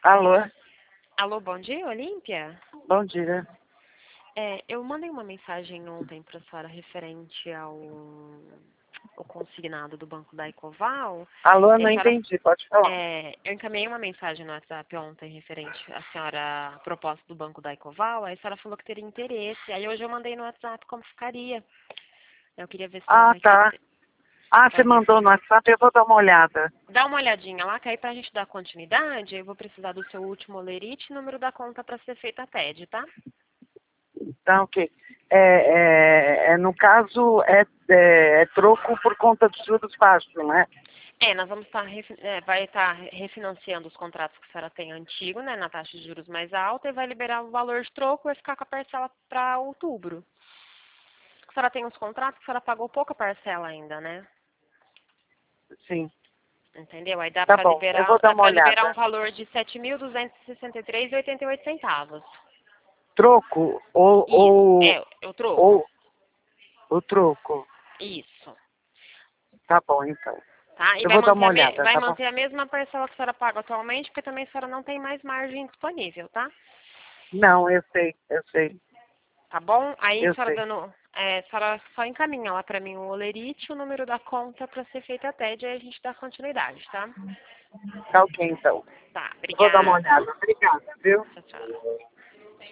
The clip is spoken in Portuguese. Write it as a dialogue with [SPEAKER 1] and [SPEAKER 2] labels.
[SPEAKER 1] Alô,
[SPEAKER 2] Alô, bom dia, Olímpia?
[SPEAKER 1] bom dia.
[SPEAKER 2] Eu mandei uma mensagem ontem para a senhora referente ao consignado do Banco da Ecoval.
[SPEAKER 1] Alô,
[SPEAKER 2] E
[SPEAKER 1] não
[SPEAKER 2] a senhora,
[SPEAKER 1] entendi, pode falar.
[SPEAKER 2] eu encaminhei uma mensagem no WhatsApp ontem referente à senhora, a proposta do Banco da Ecoval. Aí a senhora falou que teria interesse. Aí hoje eu mandei no WhatsApp como ficaria. Eu queria ver se a senhora
[SPEAKER 1] Ah,
[SPEAKER 2] vai
[SPEAKER 1] tá.
[SPEAKER 2] querer.
[SPEAKER 1] Ah, você
[SPEAKER 2] Vai ver.
[SPEAKER 1] mandou no WhatsApp, eu vou dar uma olhada.
[SPEAKER 2] Dá uma olhadinha lá, que aí pra gente dar continuidade, eu vou precisar do seu último olerite e número da conta para ser feita a TED, tá?
[SPEAKER 1] Tá, ok. No caso, é troco por conta de juros baixos, né?
[SPEAKER 2] Nós vamos estar, vai estar refinanciando os contratos que a senhora tem antigo, né, na taxa de juros mais alta, e vai liberar o valor de troco, vai ficar com a parcela para outubro. A senhora tem uns contratos que a senhora pagou pouca parcela ainda, né?
[SPEAKER 1] Sim.
[SPEAKER 2] Entendeu? Aí dá
[SPEAKER 1] Tá
[SPEAKER 2] para
[SPEAKER 1] bom, eu
[SPEAKER 2] liberar,
[SPEAKER 1] vou dar uma
[SPEAKER 2] um
[SPEAKER 1] olhada.
[SPEAKER 2] valor de 7.263,88 centavos.
[SPEAKER 1] Troco
[SPEAKER 2] Isso, é o troco.
[SPEAKER 1] ou o troco?
[SPEAKER 2] Isso.
[SPEAKER 1] Tá bom, então.
[SPEAKER 2] Tá? E
[SPEAKER 1] Eu vou dar uma olhada,
[SPEAKER 2] vai
[SPEAKER 1] tá bom?
[SPEAKER 2] manter a mesma parcela que a senhora paga atualmente, porque também a senhora não tem mais margem disponível, tá?
[SPEAKER 1] Não, eu sei,
[SPEAKER 2] Tá bom? Aí a
[SPEAKER 1] eu
[SPEAKER 2] senhora
[SPEAKER 1] sei.
[SPEAKER 2] a senhora só encaminha lá pra mim o olerite, o número da conta pra ser feita a TED, aí a gente dá continuidade, tá?
[SPEAKER 1] Tá ok, então.
[SPEAKER 2] Tá,
[SPEAKER 1] Eu vou dar uma
[SPEAKER 2] obrigada.
[SPEAKER 1] olhada. Obrigada, viu?
[SPEAKER 2] Tchau, tchau.